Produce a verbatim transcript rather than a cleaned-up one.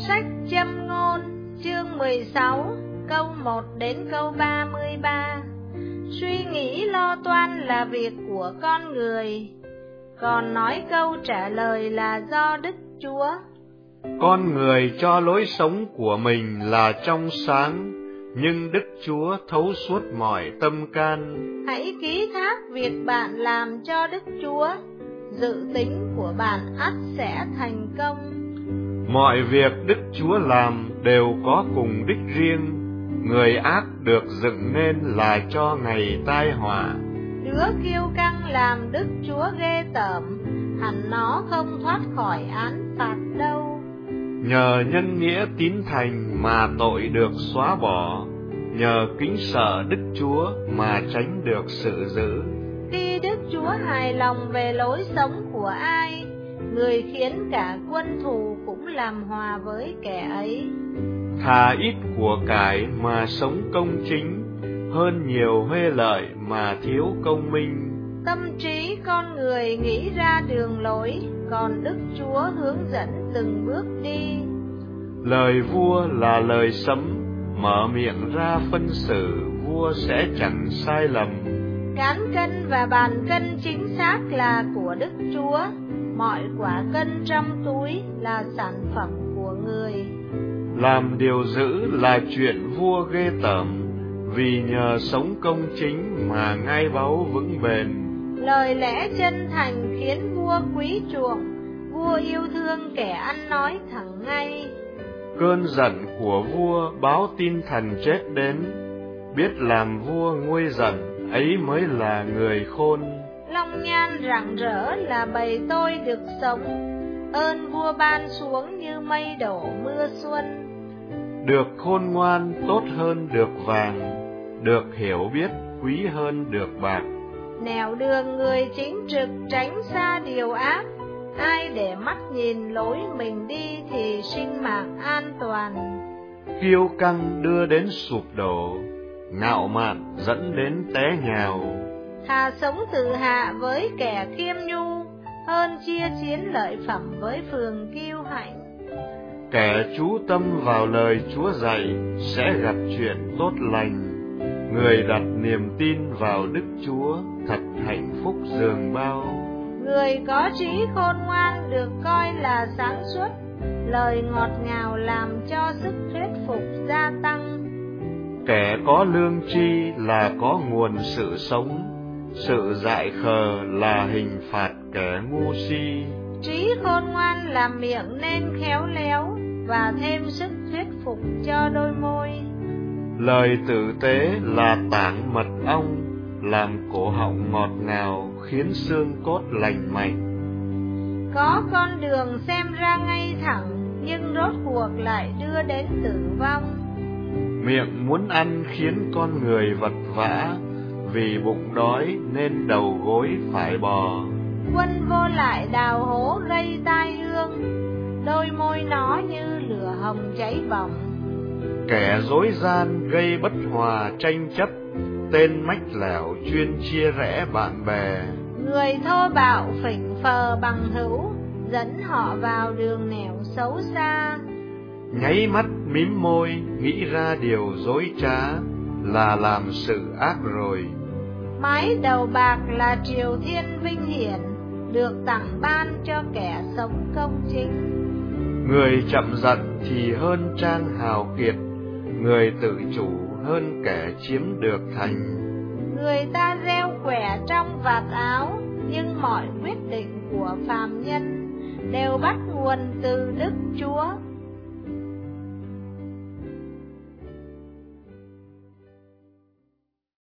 Sách Châm Ngôn chương mười sáu câu một đến câu ba mươi ba. Suy nghĩ lo toan là việc của con người, còn nói câu trả lời là do Đức Chúa. Con người cho lối sống của mình là trong sáng, nhưng Đức Chúa thấu suốt mọi tâm can. Hãy ký thác việc bạn làm cho Đức Chúa, dự tính của bạn ắt sẽ thành công. Mọi việc Đức Chúa làm đều có cùng đích riêng, người ác được dựng nên là cho ngày tai họa. Đứa kiêu căng làm Đức Chúa ghê tởm, hẳn nó không thoát khỏi án phạt đâu. Nhờ nhân nghĩa tín thành mà tội được xóa bỏ, nhờ kính sợ Đức Chúa mà tránh được sự dữ. Khi Đức Chúa hài lòng về lối sống của ai, người khiến cả quân thù cũng làm hòa với kẻ ấy. Thà ít của cải mà sống công chính, hơn nhiều huê lợi mà thiếu công minh. Tâm trí con người nghĩ ra đường lối, còn Đức Chúa hướng dẫn từng bước đi. Lời vua là lời sấm, mở miệng ra phân xử, vua sẽ chẳng sai lầm. Cán cân và bàn cân chính xác là của Đức Chúa, mọi quả cân trong túi là sản phẩm của người. Làm điều dữ là chuyện vua ghê tởm, vì nhờ sống công chính mà ngai báu vững bền. Lời lẽ chân thành khiến vua quý chuộng, vua yêu thương kẻ ăn nói thẳng ngay. Cơn giận của vua báo tin thần chết đến, biết làm vua nguôi giận, ấy mới là người khôn. Long nhan rạng rỡ là bầy tôi được sống, ơn vua ban xuống như mây đổ mưa xuân. Được khôn ngoan tốt hơn được vàng, được hiểu biết quý hơn được bạc. Nẻo đường người chính trực tránh xa điều ác, ai để mắt nhìn lối mình đi thì sinh mạng an toàn. Kiêu căng đưa đến sụp đổ, ngạo mạn dẫn đến té nhào. Thà sống tự hạ với kẻ khiêm nhu, hơn chia chiến lợi phẩm với phường kiêu hãnh. Kẻ chú tâm vào lời Chúa dạy sẽ gặp chuyện tốt lành, người đặt niềm tin vào Đức Chúa thật hạnh phúc dường bao. Người có trí khôn ngoan được coi là sáng suốt, lời ngọt ngào làm cho sức thuyết phục gia tăng. Kẻ có lương tri là có nguồn sự sống, sự dại khờ là hình phạt kẻ ngu si. Trí khôn ngoan làm miệng nên khéo léo, và thêm sức thuyết phục cho đôi môi. Lời tử tế là tảng mật ong, làm cổ họng ngọt ngào, khiến xương cốt lành mạnh. Có con đường xem ra ngay thẳng, nhưng rốt cuộc lại đưa đến tử vong. Miệng muốn ăn khiến con người vật vã, vì bụng đói nên đầu gối phải bò. Quân vô lại đào hố gây tai ương, đôi môi nó như lửa hồng cháy bỏng. Kẻ dối gian gây bất hòa tranh chấp, tên mách lẻo chuyên chia rẽ bạn bè. Người thô bạo phỉnh phờ bằng hữu, dẫn họ vào đường nẻo xấu xa. Nháy mắt mím môi nghĩ ra điều dối trá, là làm sự ác rồi. Mái đầu bạc là triều thiên vinh hiển, được tặng ban cho kẻ sống công chính. Người chậm giận thì hơn trang hào kiệt, người tự chủ hơn kẻ chiếm được thành. Người ta gieo quẻ trong vạt áo, nhưng mọi quyết định của phàm nhân đều bắt nguồn từ Đức Chúa.